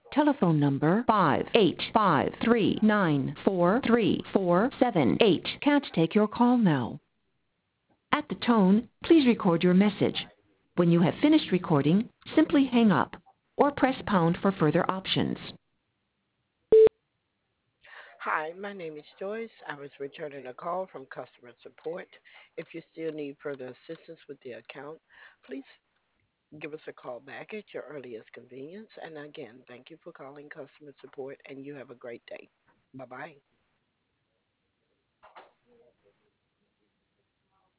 telephone number 585394347 can't take your call now. At the tone, please record your message. When you have finished recording, simply hang up or press pound for further options. Hi, my name is Joyce. I was returning a call from customer support. If you still need further assistance with the account, please give us a call back at your earliest convenience. And again, thank you for calling customer support, and you have a great day. Bye bye.